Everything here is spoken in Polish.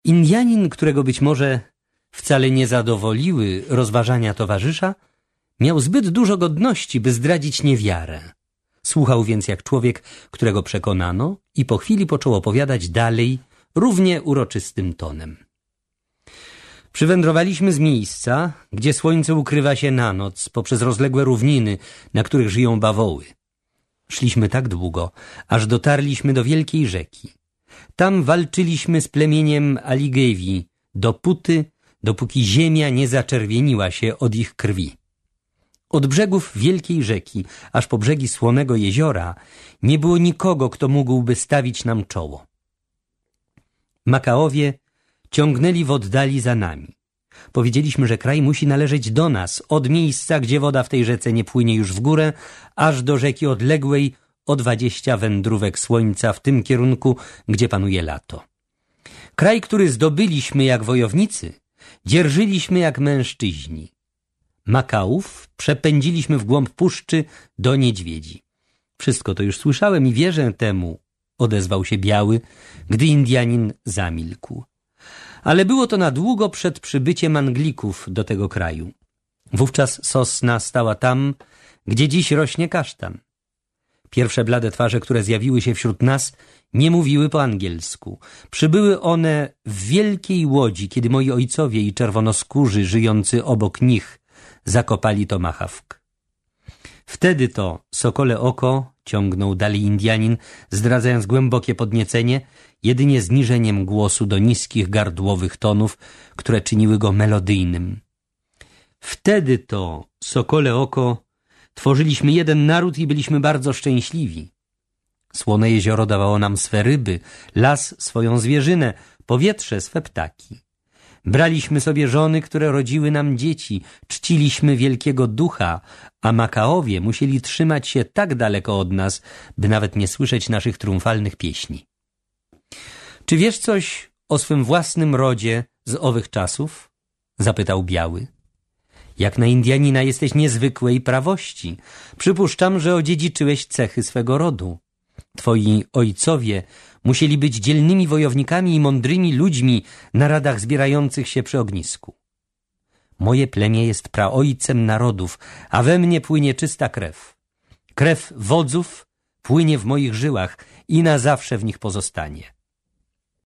Indianin, którego być może wcale nie zadowoliły rozważania towarzysza, miał zbyt dużo godności, by zdradzić niewiarę. Słuchał więc jak człowiek, którego przekonano, i po chwili począł opowiadać dalej równie uroczystym tonem. Przywędrowaliśmy z miejsca, gdzie słońce ukrywa się na noc poprzez rozległe równiny, na których żyją bawoły. Szliśmy tak długo, aż dotarliśmy do wielkiej rzeki. Tam walczyliśmy z plemieniem Aligewi dopóki ziemia nie zaczerwieniła się od ich krwi. Od brzegów wielkiej rzeki, aż po brzegi Słonego Jeziora, nie było nikogo, kto mógłby stawić nam czoło. Makaowie ciągnęli w oddali za nami. Powiedzieliśmy, że kraj musi należeć do nas, od miejsca, gdzie woda w tej rzece nie płynie już w górę, aż do rzeki odległej o 20 wędrówek słońca w tym kierunku, gdzie panuje lato. Kraj, który zdobyliśmy jak wojownicy, dzierżyliśmy jak mężczyźni. Makaów przepędziliśmy w głąb puszczy do niedźwiedzi. Wszystko to już słyszałem i wierzę temu, odezwał się Biały, gdy Indianin zamilkł. Ale było to na długo przed przybyciem Anglików do tego kraju. Wówczas sosna stała tam, gdzie dziś rośnie kasztan. Pierwsze blade twarze, które zjawiły się wśród nas, nie mówiły po angielsku. Przybyły one w wielkiej łodzi, kiedy moi ojcowie i czerwonoskórzy żyjący obok nich zakopali tomahawk. Wtedy to, sokole oko, ciągnął dalej Indianin, zdradzając głębokie podniecenie, jedynie zniżeniem głosu do niskich gardłowych tonów, które czyniły go melodyjnym. Wtedy to, sokole oko, tworzyliśmy jeden naród i byliśmy bardzo szczęśliwi. Słone jezioro dawało nam swe ryby, las swoją zwierzynę, powietrze swe ptaki. Braliśmy sobie żony, które rodziły nam dzieci, czciliśmy wielkiego ducha, a Makaowie musieli trzymać się tak daleko od nas, by nawet nie słyszeć naszych triumfalnych pieśni. Czy wiesz coś o swym własnym rodzie z owych czasów? Zapytał Biały. Jak na Indianina jesteś niezwykłej prawości. Przypuszczam, że odziedziczyłeś cechy swego rodu. Twoi ojcowie musieli być dzielnymi wojownikami i mądrymi ludźmi na radach zbierających się przy ognisku. Moje plemię jest praojcem narodów, a we mnie płynie czysta krew. Krew wodzów płynie w moich żyłach i na zawsze w nich pozostanie.